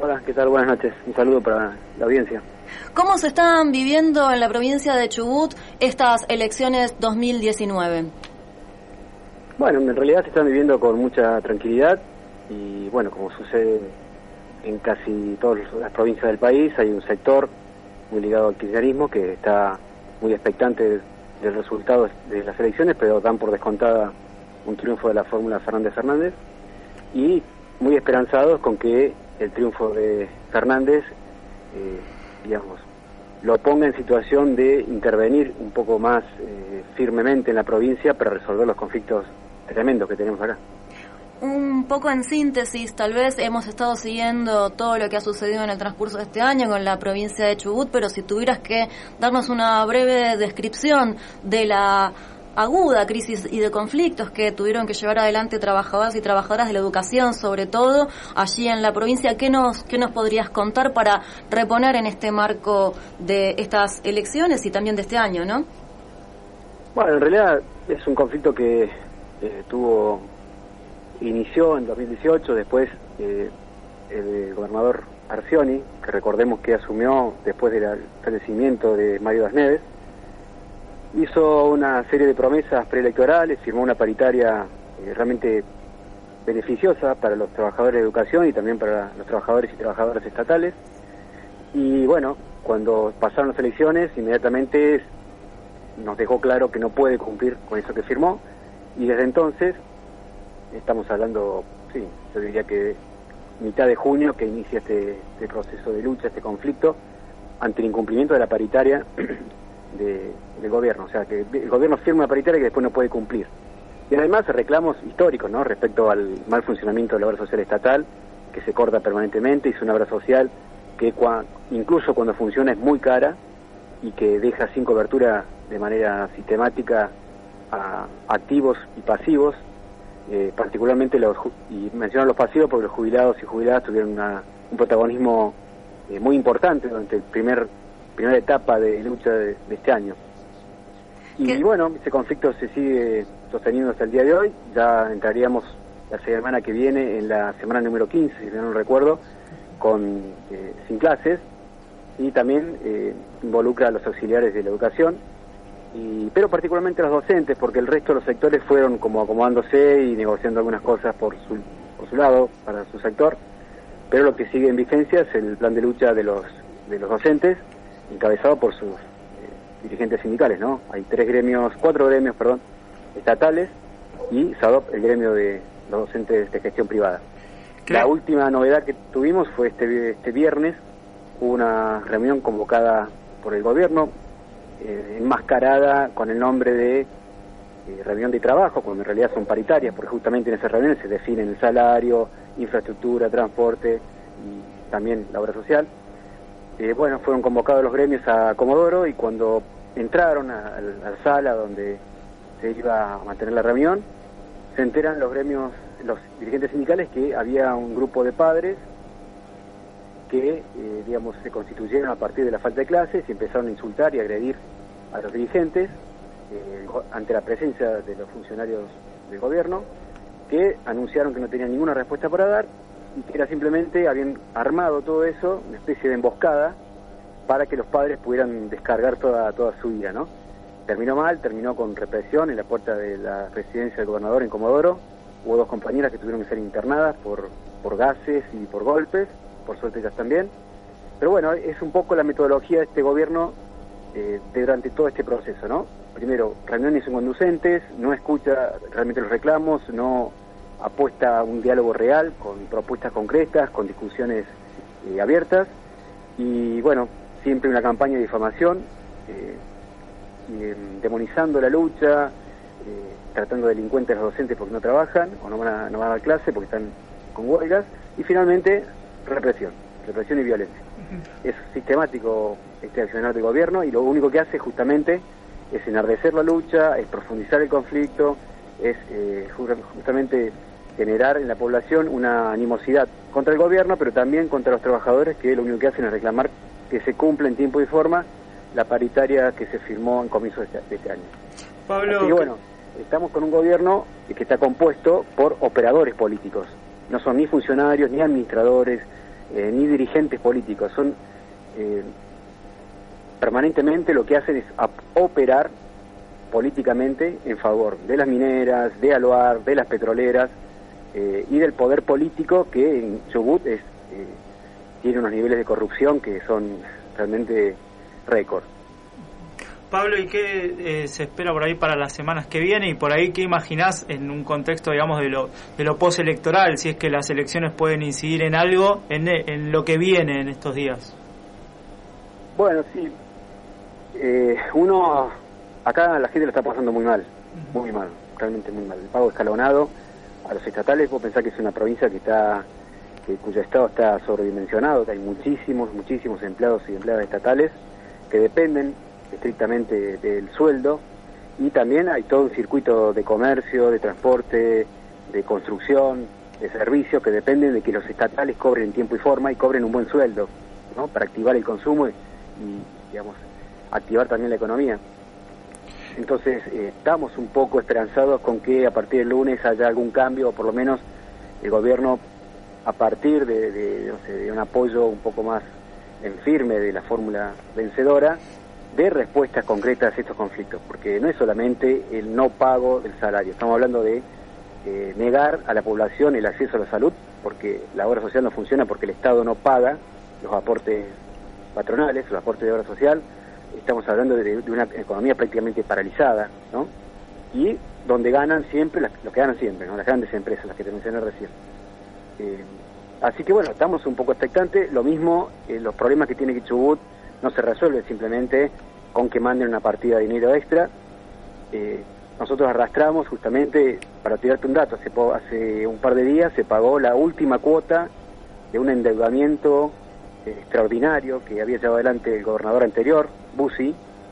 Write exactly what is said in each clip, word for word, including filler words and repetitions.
Hola, ¿qué tal? Buenas noches. Un saludo para la audiencia. ¿Cómo se están viviendo en la provincia de Chubut estas elecciones dos mil diecinueve? Bueno, en realidad se están viviendo con mucha tranquilidad y, bueno, como sucede en casi todas las provincias del país, hay un sector muy ligado al kirchnerismo que está muy expectante del resultado de las elecciones, pero dan por descontada un triunfo de la fórmula Fernández Fernández y muy esperanzados con que el triunfo de Fernández, eh, digamos, lo ponga en situación de intervenir un poco más eh, firmemente en la provincia para resolver los conflictos tremendos que tenemos acá. Un poco en síntesis, tal vez hemos estado siguiendo todo lo que ha sucedido en el transcurso de este año con la provincia de Chubut, pero si tuvieras que darnos una breve descripción de la aguda crisis y de conflictos que tuvieron que llevar adelante trabajadores y trabajadoras de la educación, sobre todo allí en la provincia, ¿qué nos, qué nos podrías contar para reponer en este marco de estas elecciones y también de este año, no? Bueno, en realidad es un conflicto que eh, tuvo... inició en dos mil dieciocho, después eh, el gobernador Arcioni, que recordemos que asumió después del fallecimiento de Mario Das Neves, hizo una serie de promesas preelectorales, firmó una paritaria eh, realmente beneficiosa para los trabajadores de educación y también para los trabajadores y trabajadoras estatales. Y bueno, cuando pasaron las elecciones, inmediatamente nos dejó claro que no puede cumplir con eso que firmó, y desde entonces, estamos hablando, sí, yo diría que mitad de junio que inicia este, este proceso de lucha, este conflicto, ante el incumplimiento de la paritaria de, del gobierno. O sea, que el gobierno firma una paritaria que después no puede cumplir. Y además reclamos históricos, ¿no?, respecto al mal funcionamiento de la obra social estatal, que se corta permanentemente, y es una obra social que cua, incluso cuando funciona es muy cara y que deja sin cobertura de manera sistemática a activos y pasivos. Eh, particularmente los, y menciono los pasivos porque los jubilados y jubiladas tuvieron una, un protagonismo eh, muy importante durante el primer primera etapa de lucha de, de este año. Y, y bueno, ese conflicto se sigue sosteniendo hasta el día de hoy. Ya entraríamos la semana que viene en la semana número quince, si no recuerdo, con eh, sin clases, y también eh, involucra a los auxiliares de la educación, Y, pero particularmente los docentes, porque el resto de los sectores fueron como acomodándose y negociando algunas cosas por su, por su lado, para su sector, pero lo que sigue en vigencia es el plan de lucha de los de los docentes, encabezado por sus eh, dirigentes sindicales, ¿no? Hay tres gremios, cuatro gremios, perdón, estatales, y SADOP, el gremio de los docentes de gestión privada. Claro. La última novedad que tuvimos fue este, este viernes, hubo una reunión convocada por el gobierno, Eh, enmascarada con el nombre de eh, reunión de trabajo, cuando en realidad son paritarias, porque justamente en esas reuniones se definen el salario, infraestructura, transporte y también la obra social. Eh, bueno, fueron convocados los gremios a Comodoro, y cuando entraron a, a la sala donde se iba a mantener la reunión, se enteran los gremios, los dirigentes sindicales, que había un grupo de padres que, eh, digamos, se constituyeron a partir de la falta de clases y empezaron a insultar y agredir a los dirigentes eh, ante la presencia de los funcionarios del gobierno, que anunciaron que no tenían ninguna respuesta para dar y que era simplemente, habían armado todo eso, una especie de emboscada para que los padres pudieran descargar toda, toda su ira, ¿no? Terminó mal, terminó con represión en la puerta de la residencia del gobernador en Comodoro. Hubo dos compañeras que tuvieron que ser internadas por, por gases y por golpes, por suerte ellas también. Pero bueno, es un poco la metodología de este gobierno eh, de durante todo este proceso, ¿no? Primero, reuniones inconducentes, no escucha realmente los reclamos, no apuesta a un diálogo real, con propuestas concretas, con discusiones eh, abiertas, y bueno, siempre una campaña de difamación, eh, y, eh, demonizando la lucha, eh, tratando de delincuentes a los docentes porque no trabajan, o no van a, no van a dar clase porque están con huelgas, y finalmente represión, represión y violencia. Uh-huh. Es sistemático este accionar del gobierno, y lo único que hace justamente es enardecer la lucha, es profundizar el conflicto, es eh, justamente generar en la población una animosidad contra el gobierno, pero también contra los trabajadores, que lo único que hacen es reclamar que se cumpla en tiempo y forma la paritaria que se firmó en comienzo de este, de este año. Pablo, Así que bueno, estamos con un gobierno que está compuesto por operadores políticos. No son ni funcionarios, ni administradores, eh, ni dirigentes políticos, son eh, permanentemente lo que hacen es operar políticamente en favor de las mineras, de Aluar, de las petroleras eh, y del poder político, que en Chubut es, eh, tiene unos niveles de corrupción que son realmente récord. Pablo, ¿y qué eh, se espera por ahí para las semanas que vienen? Y por ahí, ¿qué imaginás en un contexto, digamos, de lo de lo postelectoral? Si es que las elecciones pueden incidir en algo, en, en lo que viene en estos días. Bueno, sí. Eh, uno, acá la gente lo está pasando muy mal, muy mal, realmente muy mal. El pago escalonado a los estatales, vos pensás que es una provincia que está, que, cuyo estado está sobredimensionado, que hay muchísimos, muchísimos empleados y empleadas estatales que dependen estrictamente del sueldo, y también hay todo un circuito de comercio, de transporte, de construcción, de servicios que dependen de que los estatales cobren en tiempo y forma y cobren un buen sueldo, ¿no? Para activar el consumo y, y digamos, activar también la economía. Entonces eh, estamos un poco esperanzados con que a partir del lunes haya algún cambio, o por lo menos el gobierno, a partir de, de, no sé, de un apoyo un poco más en firme de la fórmula vencedora, de respuestas concretas a estos conflictos, porque no es solamente el no pago del salario, estamos hablando de eh, negar a la población el acceso a la salud, porque la obra social no funciona porque el Estado no paga los aportes patronales, los aportes de obra social. Estamos hablando de, de una economía prácticamente paralizada, ¿no? Y donde ganan siempre, las, los que ganan siempre, ¿no? Las grandes empresas, las que te mencioné recién. Eh, así que bueno, estamos un poco expectantes. Lo mismo, eh, los problemas que tiene Chubut no se resuelven simplemente con que manden una partida de dinero extra. Eh, nosotros arrastramos justamente, para tirarte un dato, hace, hace un par de días se pagó la última cuota de un endeudamiento eh, extraordinario que había llevado adelante el gobernador anterior, Bussi,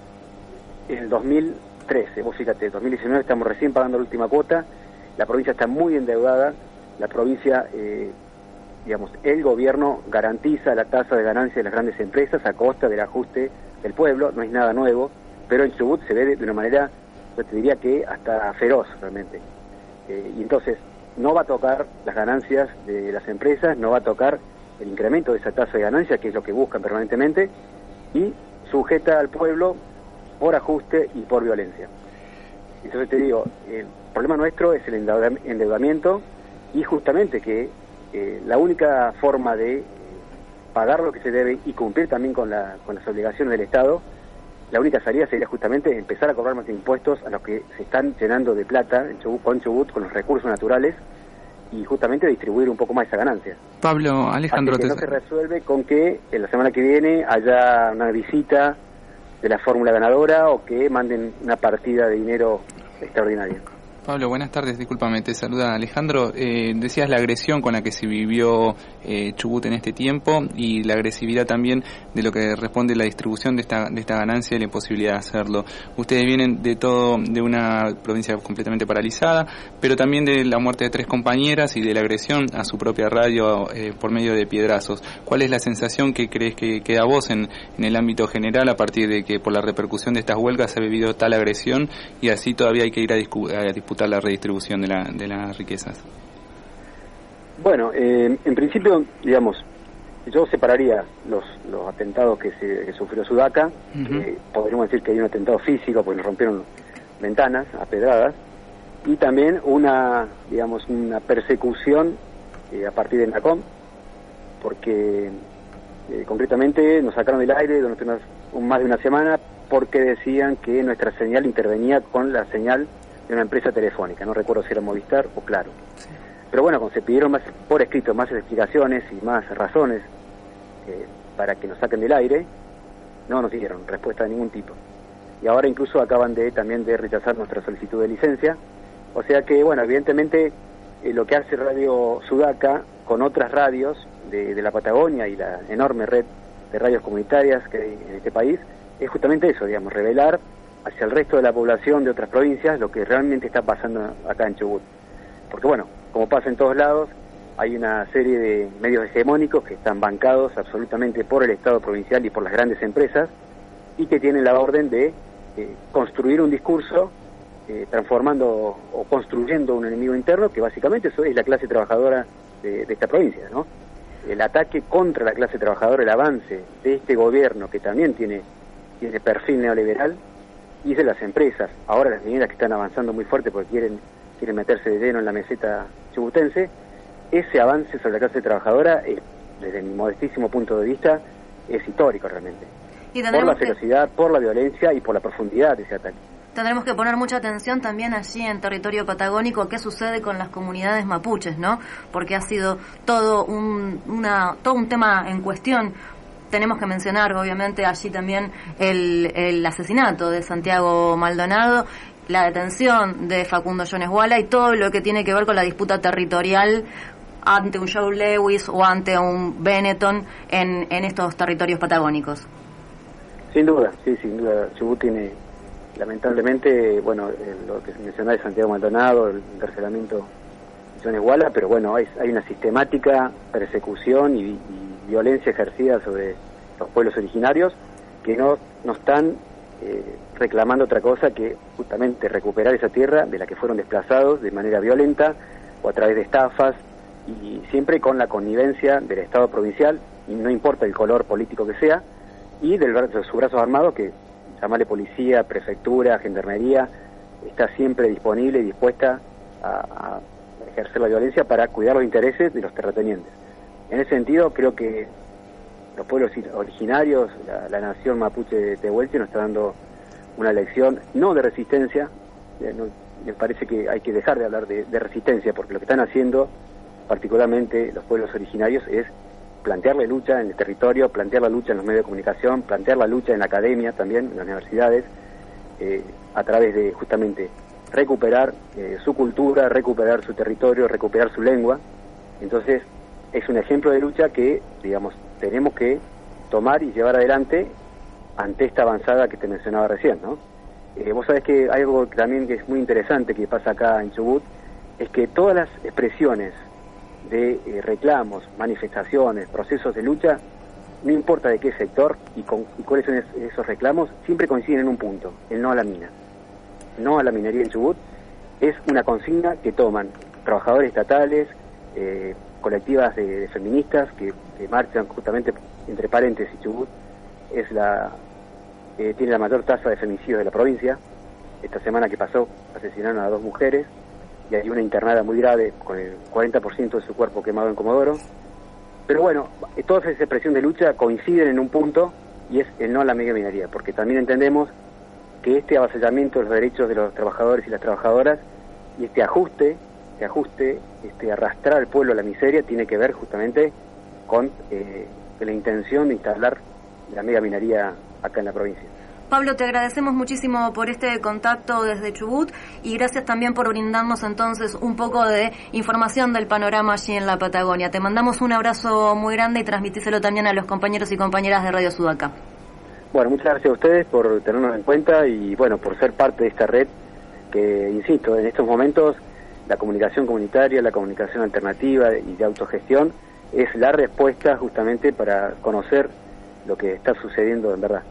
en el dos mil trece. Vos fíjate, en dos mil diecinueve estamos recién pagando la última cuota, la provincia está muy endeudada, la provincia... Eh, digamos, el gobierno garantiza la tasa de ganancia de las grandes empresas a costa del ajuste del pueblo, no es nada nuevo, pero en Chubut se ve de una manera, yo te diría que hasta feroz realmente. Eh, y entonces no va a tocar las ganancias de las empresas, no va a tocar el incremento de esa tasa de ganancia, que es lo que buscan permanentemente, y sujeta al pueblo por ajuste y por violencia. Entonces te digo, el problema nuestro es el endeudamiento, y justamente que Eh, la única forma de eh, pagar lo que se debe y cumplir también con, la, con las obligaciones del Estado, la única salida sería justamente empezar a cobrar más impuestos a los que se están llenando de plata en Chubut, con Chubut, con los recursos naturales, y justamente distribuir un poco más esa ganancia. Pablo, Alejandro... Así que no se resuelve con que en la semana que viene haya una visita de la fórmula ganadora o que manden una partida de dinero extraordinaria. Pablo, buenas tardes, discúlpame, te saluda Alejandro. Eh, decías la agresión con la que se vivió eh, Chubut en este tiempo y la agresividad también de lo que responde la distribución de esta de esta ganancia y la imposibilidad de hacerlo. Ustedes vienen de todo, de una provincia completamente paralizada, pero también de la muerte de tres compañeras y de la agresión a su propia radio eh, por medio de piedrazos. ¿Cuál es la sensación que crees que queda vos en, en el ámbito general a partir de que por la repercusión de estas huelgas se ha vivido tal agresión y así todavía hay que ir a discutir a disputar la redistribución de, la, de las riquezas? Bueno, eh, en principio, digamos, yo separaría los, los atentados que, se, que sufrió Sudaca. Uh-huh. eh, podríamos decir que hay un atentado físico porque nos rompieron ventanas a pedradas, y también una, digamos, una persecución eh, a partir de NACOM, porque eh, concretamente nos sacaron del aire durante unas, un, más de una semana porque decían que nuestra señal intervenía con la señal de una empresa telefónica, no recuerdo si era Movistar o Claro. Sí. Pero bueno, cuando se pidieron más por escrito más explicaciones y más razones eh, para que nos saquen del aire, no nos dieron respuesta de ningún tipo. Y ahora incluso acaban de también de rechazar nuestra solicitud de licencia. O sea que, bueno, evidentemente eh, lo que hace Radio Sudaca con otras radios de, de la Patagonia y la enorme red de radios comunitarias que hay en este país es justamente eso, digamos, revelar hacia el resto de la población de otras provincias lo que realmente está pasando acá en Chubut. Porque bueno, como pasa en todos lados, hay una serie de medios hegemónicos que están bancados absolutamente por el Estado provincial y por las grandes empresas, y que tienen la orden de eh, construir un discurso eh, transformando o construyendo un enemigo interno que básicamente eso es la clase trabajadora de, de esta provincia, ¿no? el ataque contra la clase trabajadora, el avance de este gobierno que también tiene, tiene perfil neoliberal, y de las empresas, ahora las mineras que están avanzando muy fuerte porque quieren, quieren meterse de lleno en la meseta chubutense, ese avance sobre la clase trabajadora, eh, desde mi modestísimo punto de vista, es histórico realmente. Y por la que... ferocidad, por la violencia y por la profundidad de ese ataque. Tendremos que poner mucha atención también allí en territorio patagónico qué sucede con las comunidades mapuches, ¿no? Porque ha sido todo un, una, todo un tema en cuestión. Tenemos que mencionar, obviamente, allí también el, el asesinato de Santiago Maldonado, la detención de Facundo Jones Wala y todo lo que tiene que ver con la disputa territorial ante un Joe Lewis o ante un Benetton en, en estos territorios patagónicos. Sin duda, sí, sin duda. Chubut tiene, lamentablemente, bueno, eh, lo que se mencionaba de Santiago Maldonado, el encarcelamiento de Jones Wala, pero bueno, hay, hay una sistemática persecución y, y violencia ejercida sobre los pueblos originarios que no, no están eh, reclamando otra cosa que justamente recuperar esa tierra de la que fueron desplazados de manera violenta o a través de estafas, y siempre con la connivencia del Estado provincial, y no importa el color político que sea, y del, de sus brazos armados, que llamarle policía, prefectura, gendarmería, está siempre disponible y dispuesta a, a ejercer la violencia para cuidar los intereses de los terratenientes. En ese sentido, creo que los pueblos originarios, la, la nación mapuche de Tehuelche nos está dando una lección, no de resistencia, eh, no, me parece que hay que dejar de hablar de, de resistencia, porque lo que están haciendo, particularmente los pueblos originarios, es plantear la lucha en el territorio, plantear la lucha en los medios de comunicación, plantear la lucha en la academia también, en las universidades, eh, a través de justamente recuperar eh, su cultura, recuperar su territorio, recuperar su lengua. Entonces, es un ejemplo de lucha que, digamos, tenemos que tomar y llevar adelante ante esta avanzada que te mencionaba recién, ¿no? Eh, vos sabés que hay algo también que es muy interesante que pasa acá en Chubut, es que todas las expresiones de eh, reclamos, manifestaciones, procesos de lucha, no importa de qué sector y, con, y cuáles son es, esos reclamos, siempre coinciden en un punto, el no a la mina. No a la minería en Chubut es una consigna que toman trabajadores estatales, eh, colectivas de, de feministas que, que marchan justamente, entre paréntesis, Chubut es la eh, tiene la mayor tasa de femicidios de la provincia. Esta semana que pasó asesinaron a dos mujeres y hay una internada muy grave con el cuarenta por ciento de su cuerpo quemado en Comodoro. Pero bueno, todas esas expresiones de lucha coinciden en un punto, y es el no a la mega minería, porque también entendemos que este avasallamiento de los derechos de los trabajadores y las trabajadoras y este ajuste, este ajuste, este arrastrar al pueblo a la miseria tiene que ver justamente con eh, la intención de instalar la mega minería acá en la provincia. Pablo, te agradecemos muchísimo por este contacto desde Chubut y gracias también por brindarnos entonces un poco de información del panorama allí en la Patagonia. Te mandamos un abrazo muy grande y transmitíselo también a los compañeros y compañeras de Radio Sudaca. Bueno, muchas gracias a ustedes por tenernos en cuenta y bueno, por ser parte de esta red que, insisto, en estos momentos la comunicación comunitaria, la comunicación alternativa y de autogestión es la respuesta justamente para conocer lo que está sucediendo en verdad.